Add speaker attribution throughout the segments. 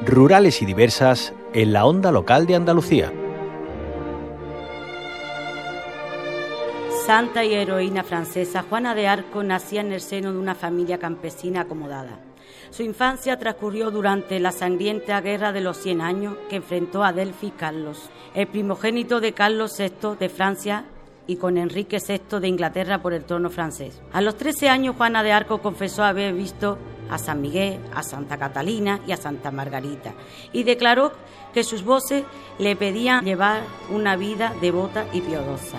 Speaker 1: rurales y diversas en la onda local de Andalucía.
Speaker 2: Santa y heroína francesa, Juana de Arco nacía en el seno de una familia campesina acomodada. Su infancia transcurrió durante la sangrienta Guerra de los 100 años que enfrentó a Adelphi Carlos, el primogénito de Carlos VI de Francia y con Enrique VI de Inglaterra por el trono francés. A los 13 años Juana de Arco confesó haber visto a San Miguel, a Santa Catalina y a Santa Margarita, y declaró que sus voces le pedían llevar una vida devota y piadosa.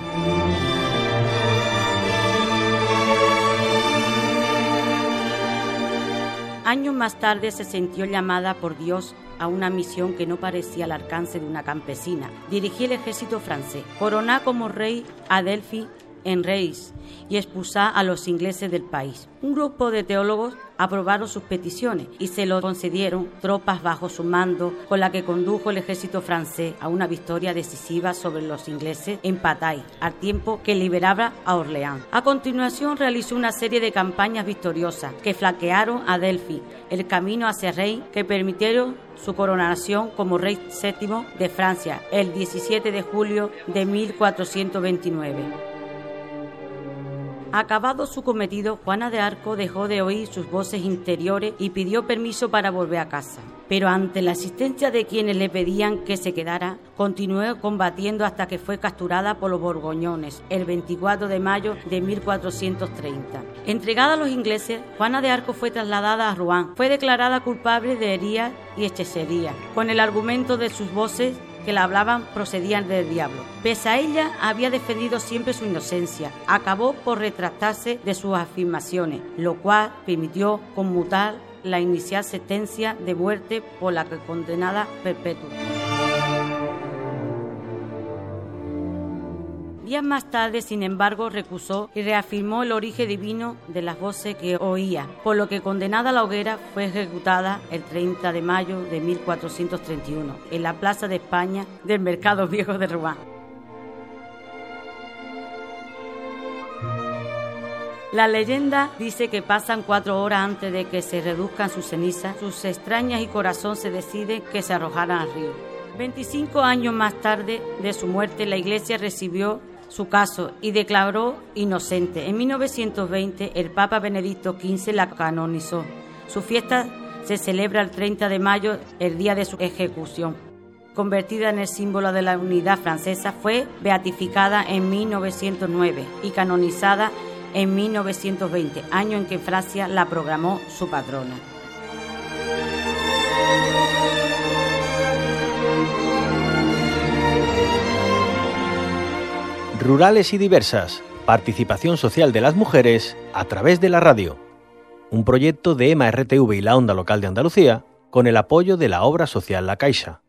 Speaker 2: Años más tarde se sintió llamada por Dios a una misión que no parecía al alcance de una campesina. Dirigía el ejército francés, coroná como rey a Adelphi en Reis y expulsar a los ingleses del país. Un grupo de teólogos aprobaron sus peticiones y se lo concedieron tropas bajo su mando, con la que condujo el ejército francés a una victoria decisiva sobre los ingleses en Patay, al tiempo que liberaba a Orleans. A continuación realizó una serie de campañas victoriosas que flanquearon a Adelphi el camino hacia Reims, que permitieron su coronación como rey VII de Francia el 17 de julio de 1429. Acabado su cometido, Juana de Arco dejó de oír sus voces interiores y pidió permiso para volver a casa. Pero ante la existencia de quienes le pedían que se quedara, continuó combatiendo hasta que fue capturada por los borgoñones el 24 de mayo de 1430. Entregada a los ingleses, Juana de Arco fue trasladada a Rouen. Fue declarada culpable de hería y hechicería, con el argumento de sus voces que la hablaban procedían del diablo. Pese a ella, había defendido siempre su inocencia. Acabó por retractarse de sus afirmaciones, lo cual permitió conmutar la inicial sentencia de muerte por la que condenada perpetua. Días más tarde, sin embargo, recusó y reafirmó el origen divino de las voces que oía, por lo que condenada a la hoguera fue ejecutada el 30 de mayo de 1431 en la Plaza de España del Mercado Viejo de Rouen. La leyenda dice que pasan 4 horas antes de que se reduzcan sus cenizas, sus extrañas y corazón se decide que se arrojaran al río. 25 años más tarde de su muerte, la Iglesia recibió su caso y declaró inocente. En 1920 el Papa Benedicto XV la canonizó. Su fiesta se celebra el 30 de mayo, el día de su ejecución. Convertida en el símbolo de la unidad francesa, fue beatificada en 1909 y canonizada en 1920, año en que Francia la proclamó su patrona.
Speaker 1: Rurales y diversas, participación social de las mujeres a través de la radio. Un proyecto de EMA RTV y la Onda Local de Andalucía con el apoyo de la obra social La Caixa.